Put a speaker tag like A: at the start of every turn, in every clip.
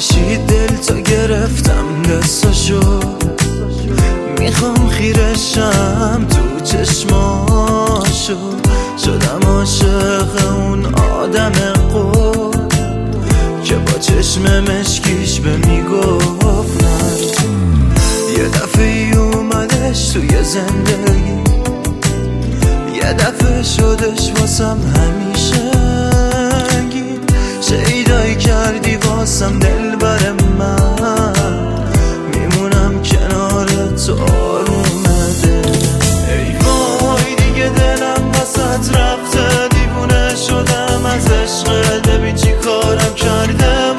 A: کشید دل تا گرفتم دستاشو، میخوام خیرشم تو چشماشو. شدم عاشق اون آدم قول که با چشم مشکیش به میگفت نه. یه دفعه اومدش توی زندگی، یه دفعه شدش واسم همیشگی. شیدایی کردی واسم دل بر من، میمونم کنار تو آرومه دل. ای وای دیگه دلم وسط رفته، دیوونه شدم از عشقت. ببین چی کارم کرده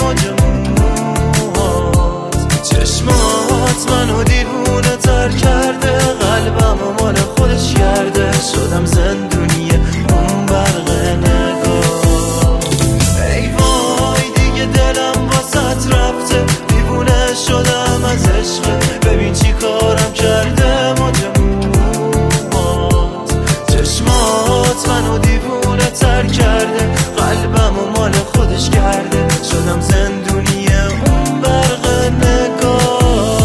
A: موهات، چشمات منو دیوونه تر کرده، قلبم و مال خودش کرده. شدم زندونیه اون برق نگاه. ای وای دیگه دلم واسط رفته، دیوونه شدم از عشقت. ببین چی کارم کرده موهات، چشمات منو دیوونه تر کرده، قلبم و مال خودش کرده. شدم زندونیه اون برق نگاه.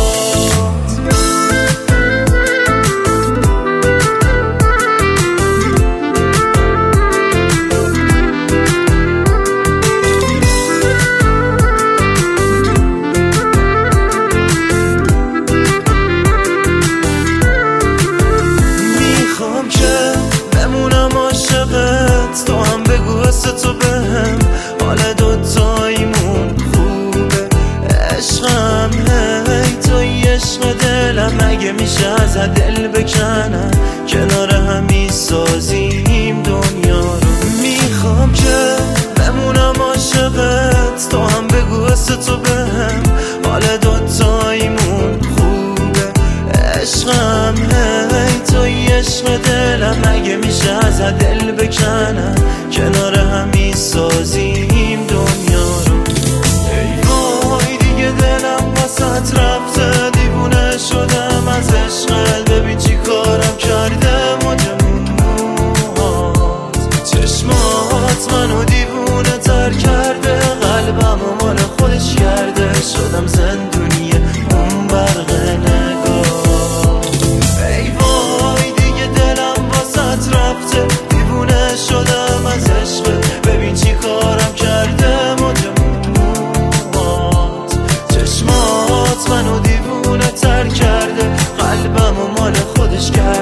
A: تو هم بگو حس تو بهم، حال دوتاییمون خوبه. عشقم هی توی عشق دلم، مگه میشه ازت دل بکنم؟ کنار همی سازیم دنیا رو. میخوام که بمونم عاشقت، تو هم بگو حس تو بهم، حال دوتاییمون خوبه. عشقم هی توی عشق دلم، مگه میشه ازت دل بکنم؟ کنار همی سازیم دنیا رو. ای وای دیگه دلم واسط رفته، دیوونه شدم از عشقت. ببین چی کارم کرده موهات، چشمات منو دیوونه تر کرده، قلبم و مال خودش کرده. شدم زندونیه اون برق نگاه. ای وای دیگه دلم واسط رفته، دیوونه شدم از عشقت. ببین چی کارم کرده موهات، چشمات منو دیوونه تر کرده، قلبم و مال خودش کرده.